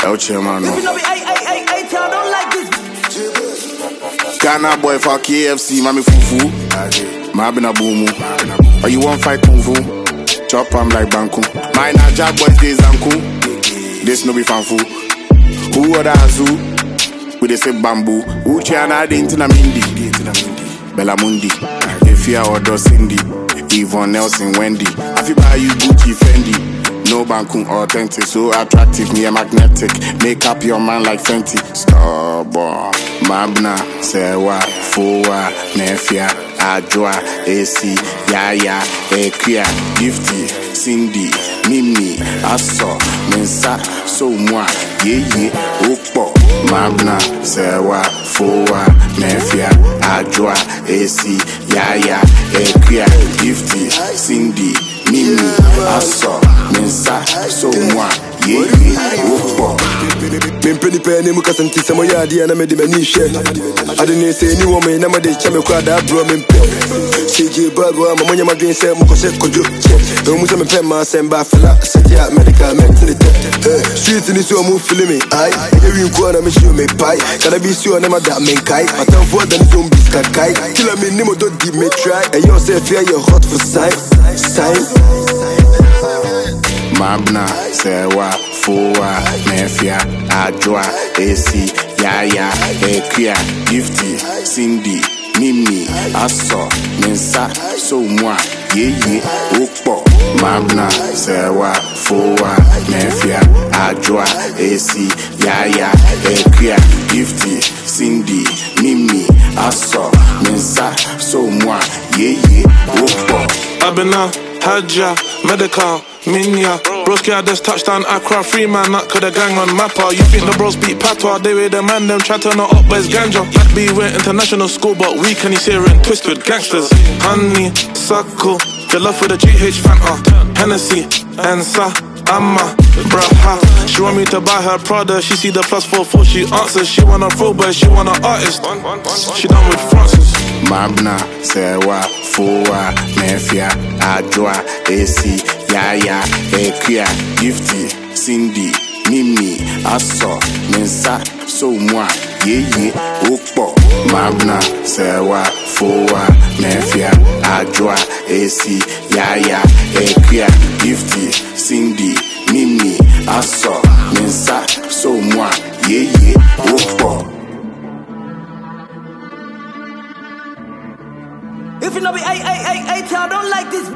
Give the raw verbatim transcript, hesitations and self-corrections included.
El Chairman. If you know me, I, I, I, I tell, don't like this. Ghana boy for K F C, mami fufu. Mabina boomu. Or you want fight kung fu? Chop am like banku. Mine a jack boys days anku. This no be fanfu. Who other azu? We dey say bamboo. Uchi ana de intina mindi. Bella Mundi. If you order Cindy. Yvonne Nelson Wendy. I feel buy you Gucci Fendi. No Bankun authentic, so attractive, me a magnetic. Make up your man like Fenty. Starborn, Mabna, Sewa, Fowa, Nefia, Adjoa, A C, Yaya, Ekia, Gifty, Cindy, Mimi, Asso, Mensa, So Moi, Ye Ye, Okpo, Mabna, Sewa, Fowa, Nefia, Adjoa, A C, Yaya, Ekia, Gifty, Cindy, Mimi, Asso, Mensa, So Moi, Ye Ye, Okpo. Penny penny muka santi sama yadi ana me de mani share. I didn't say any woman na me de chame kwa da bro me pe. C J Baba mama nya madwen say muko set kojo. No mu say me pen ma semba fela set ya medical medicine. Street ni so mu feel me. Ai, e wi ko na me show me pai. Kada bi so na ma da men kai. Atam for the zombies ka kai. Kill me ni mo do di me try. And you say fear you hot for sign. Sign. Mabna, Sewa, Fowa, Nefia, Adjoa, A C, Yaya, Ekia, Gifty, Cindy, Mimi, Asso, Mensa, So Moi, Ye Ye, Okpo. Mabna, Sewa, Fowa, Nefia, Adjoa, A C, Yaya, Ekia, Gifty, Cindy, Mimi, Asso, Mensa, So Moi, Ye Ye, Okpo. Abena, Hadja, Medical, Minya, broski I just touchdown Accra, free man, not could the gang on Mappa. You think the bros beat Patois, they with the man, them try to turn it up, but it's ganja. B went international school, but we can hear and twist with gangsters. Honey, Suckle, the love for the G H Fanta, Hennessy, Ansa, Amma, Braha. She want me to buy her Prada, she see the plus four four, she answers. She want a pro boy, she want an artist. She done with Francis. Mabna, Sewa, Fowa, Nefia, Adjoa, A C, Yaya, Ekia, Gifty, Cindy, Mimi, Asso, Mensa, So Moi, Ye Ye, Okpo. Mabna, Sewa, Fowa, Nefia, Adjoa, A C, Yaya, Ekia, Gifty, Cindy, Mimi, Asso, Mensa, So Moi, Ye Ye, Okpo. If you know me, I, I, I, I tell, don't like this.